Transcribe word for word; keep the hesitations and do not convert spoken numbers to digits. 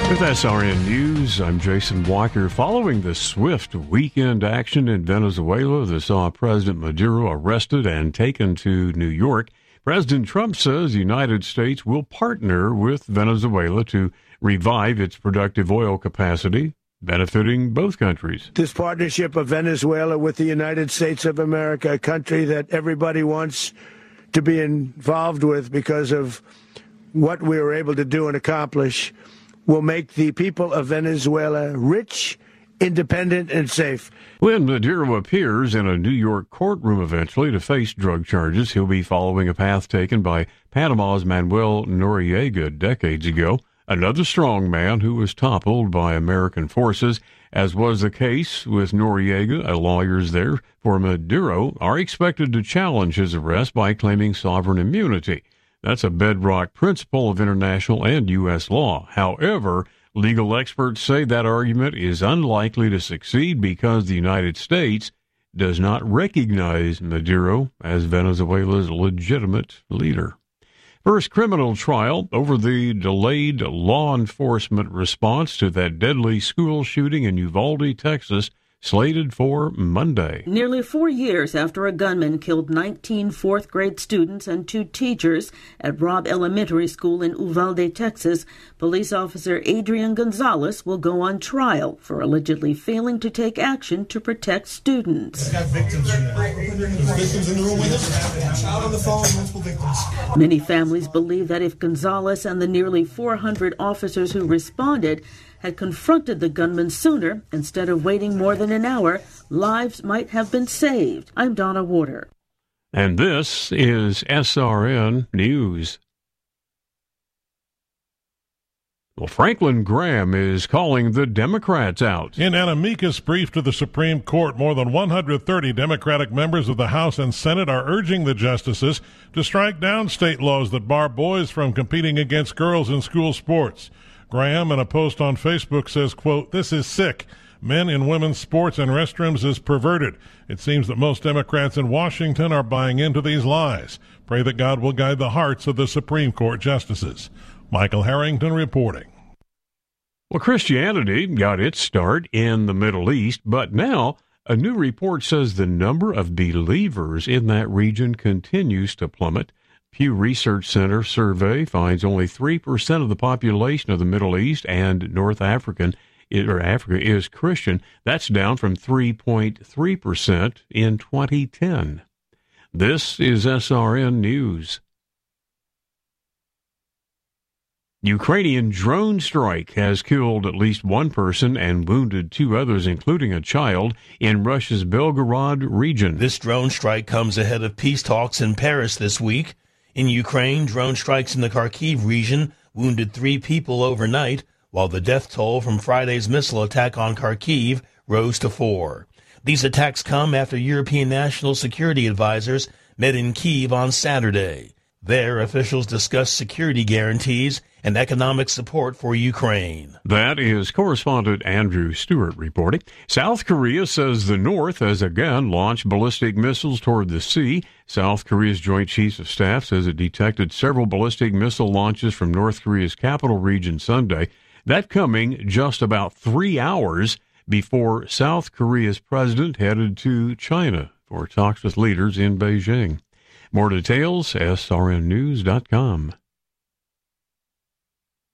With S R N News, I'm Jason Walker. Following the swift weekend action in Venezuela that saw President Maduro arrested and taken to New York, President Trump says the United States will partner with Venezuela to revive its productive oil capacity, benefiting both countries. This partnership of Venezuela with the United States of America, a country that everybody wants to be involved with because of what we were able to do and accomplish, will make the people of Venezuela rich, independent, and safe. When Maduro appears in a New York courtroom eventually to face drug charges, he'll be following a path taken by Panama's Manuel Noriega decades ago, another strong man who was toppled by American forces, as was the case with Noriega. Lawyers there for Maduro are expected to challenge his arrest by claiming sovereign immunity. That's a bedrock principle of international and U S law. However, legal experts say that argument is unlikely to succeed because the United States does not recognize Maduro as Venezuela's legitimate leader. First criminal trial over the delayed law enforcement response to that deadly school shooting in Uvalde, Texas, slated for Monday. Nearly four years after a gunman killed nineteen fourth-grade students and two teachers at Robb Elementary School in Uvalde, Texas, police officer Adrian Gonzalez will go on trial for allegedly failing to take action to protect students. Got victims in there. There's victims in the room with us. Child on the phone, multiple victims. Many families believe that if Gonzalez and the nearly four hundred officers who responded had confronted the gunman sooner, instead of waiting more than an hour, lives might have been saved. I'm Donna Warder. And this is S R N News. Well, Franklin Graham is calling the Democrats out. In an amicus brief to the Supreme Court, more than one hundred thirty Democratic members of the House and Senate are urging the justices to strike down state laws that bar boys from competing against girls in school sports. Graham, in a post on Facebook, says, quote, "This is sick. Men in women's sports and restrooms is perverted. It seems that most Democrats in Washington are buying into these lies. Pray that God will guide the hearts of the Supreme Court justices." Michael Harrington reporting. Well, Christianity got its start in the Middle East, but now a new report says the number of believers in that region continues to plummet. Pew Research Center survey finds only three percent of the population of the Middle East and North African or Africa is Christian. That's down from three point three percent in twenty ten. This is S R N News. Ukrainian drone strike has killed at least one person and wounded two others, including a child, in Russia's Belgorod region. This drone strike comes ahead of peace talks in Paris this week. In Ukraine, drone strikes in the Kharkiv region wounded three people overnight, while the death toll from Friday's missile attack on Kharkiv rose to four. These attacks come after European national security advisors met in Kyiv on Saturday. There, officials discussed security guarantees and economic support for Ukraine. That is correspondent Andrew Stewart reporting. South Korea says the North has again launched ballistic missiles toward the sea. South Korea's Joint Chiefs of Staff says it detected several ballistic missile launches from North Korea's capital region Sunday. That coming just about three hours before South Korea's president headed to China for talks with leaders in Beijing. More details, S R N news dot com.